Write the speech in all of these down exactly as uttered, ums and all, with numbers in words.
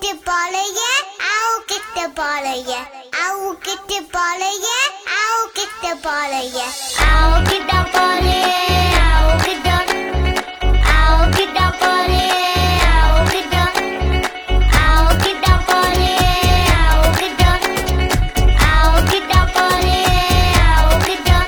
get the ball again. I'll get the ball again. I will get the ball again. I'll get the ball again. I'll get the ball again. I'll get the. I'll get the ball again. I'll get the. I'll get the ball again. I'll get the. I'll get the ball again. I'll get the.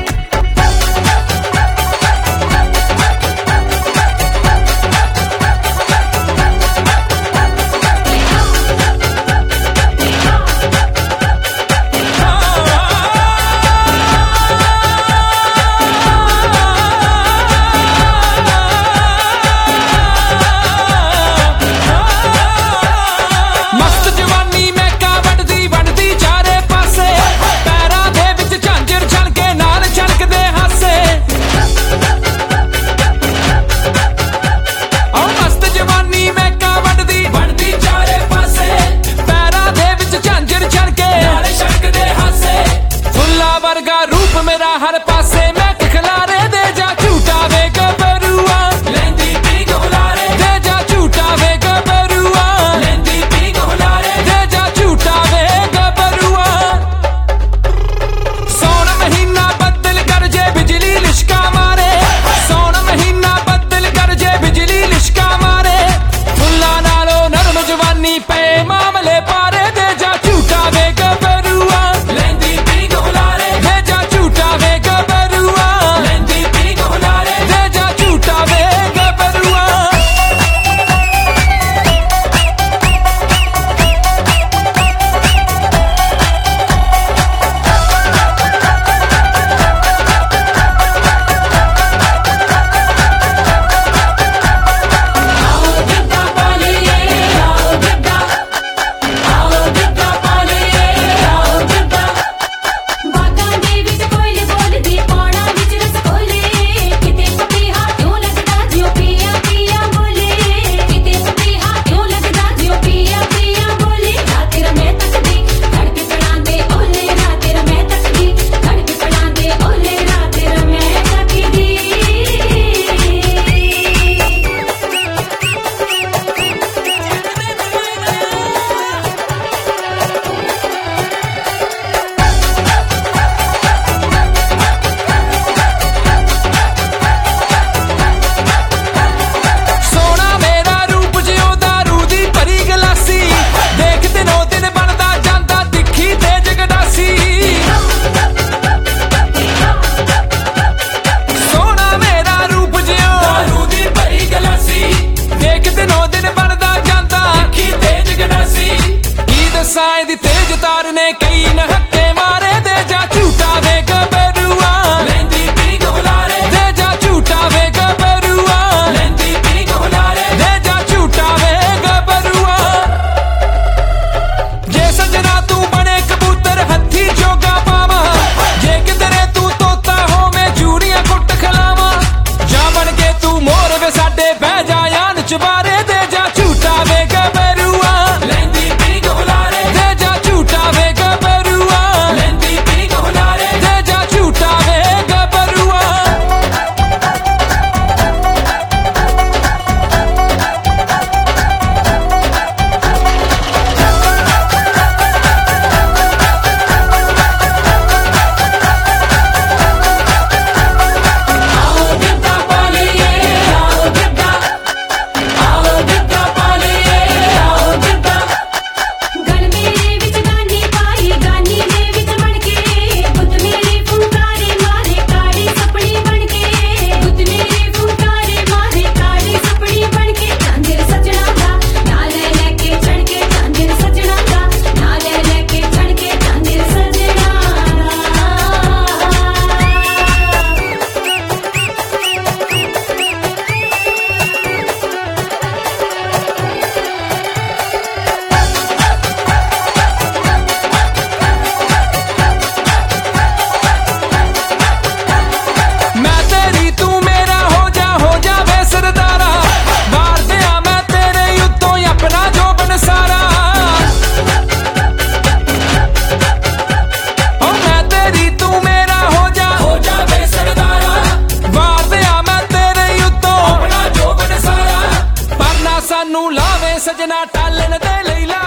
मेरा हर पासे मैं खिलारे दे जा झूठा वे गबरुआ लेंदी P गुलारे दे जा झूठा वे गबरुआ लेंदी P गुलारे दे जा झूठा वे गबरुआ सौन महीना बदल कर जे बिजली लिशका मारे सौन महीना बदल कर जे बिजली लिशका मारे फुल्ला नालो नरम जवानी पे मामले पारे दे जा झूठा वे गबरुआ लेंदी पी गुलारे दे जा झूठा वे गबरुआ लेंदी पी गुलारे दे जा झूठा वे गबरुआ आओ गिद्दा पालिए आओ गिद्दा आओ गिद्दा पालिए आओ गिद्दा ਬਾਤਾਂ ਦੇ ਵਿੱਚ ਕੋਇਲ ਬੋਲਦੀ ਪੌਣਾ ਵਿੱਚ ਰਸ ਕੋਲੇ ਕਿਤੇ ਪਪੀਹਾ ਕਿਉਂ ਲੱਗਦਾ ਜਿਉ ਪੀਆ ਪੀਆ ਬੋਲੇ ਕਿਤੇ ਪਪੀਹਾ ਕਿਉਂ ਲੱਗਦਾ ਜਿਉ ਪੀਆ ਪੀਆ ਬੋਲੇ ਰਾਤ ਰਮੇ ਤੱਕਦੀ ਧੜਕ ਪੜਾਂਦੇ ਓਲੇ ਰਾਤ ਰਮੇ ਤੱਕਦੀ ਧੜਕ ਪੜਾਂਦੇ ਓਲੇ ਰਾਤ ਰਮੇ ਤੱਕਦੀ ਸੋਹਣਾ ਮੇਰਾ ਰੂਪ ਜਿਉਂ ਦਾਰੂ ਦੀ ਭਰੀ ਗਲਾਸੀ ਦੇਖ ਦਿਨੋਂ ਦਿਨ ਬਣਦਾ ਜਾਂਦਾ ਤਿੱਖੀ ਤੇਜ ਗਡਾਸੀ ਸੋਹਣਾ ਮੇਰਾ ਰੂਪ ਜਿਉਂ ਦਾਰੂ ਦੀ ਭਰੀ ਗਲਾਸੀ ਦੇਖ ਦਿਨੋਂ ਦਿਨ ਬਣਦਾ ਜਾਂਦਾ ਤਿੱਖੀ ਤੇਜ ਗਡਾਸੀ ਕੀ ਦੱਸਾਂ ਇਹਦੀ ਤੇਜ ਤਾਰ ਨੇ ਕਈ ਨਹੱਕੇ ਮਾਰੇ ਦੇ ਜਾ ਝੂਠਾ ਵੇ ਗਬਰੂਆ ਲੈਂਦੀ ਪੀ ਗੁਲਾਰੇ ਦੇ ਜਾ ਝੂਠਾ ਵੇ ਗਬਰੂਆ ਲੈਂਦੀ ਪੀ ਗੁਲਾਰੇ ਦੇ ਜਾ ਝੂਠਾ ਵੇ ਗਬਰੂਆ ਜੇ ਸਜਣਾ ਤੂੰ ਬਣੇ ਕਬੂਤਰ ਹੱਥੀ ਜੋਗਾ ਪਾਵਾਂ ਜੇ ਕਿਧਰੇ ਤੂੰ ਤੋਤਾ ਹੋਵੇਂ ਜੂੜੀਆਂ ਕੁੱਟ ਖਲਾਵਾਂ ਜਾਂ ਬਣ ਕੇ ਤੂੰ ਮੋਰ ਵੇ ਸਾਡੇ ਬਹਿ ਜਾ ਆਨ ਚੁਬਾਰੇ ਦੇ ਜਾ ਝੂਠਾ ਵੇ ਗਬਰੂਆ ਲੈਂਦੀ ਪੀ ਗੁਲਾਰੇ ਦੇ ਜਾ ਝੂਠਾ ਵੇ ਗਬਰੂਆ ਲੈਂਦੀ ਪੀ ਗੁਲਾਰੇ ਦੇ ਜਾ ਝੂਠਾ ਵੇ ਗਬਰੂਆ आओ गिद्दा पालिए आओ गिद्दा आओ गिद्दा ਲਾਵੇ ਸਜਣਾ ਟਾਲਣ ਦੇ ਲਈ ਲਾ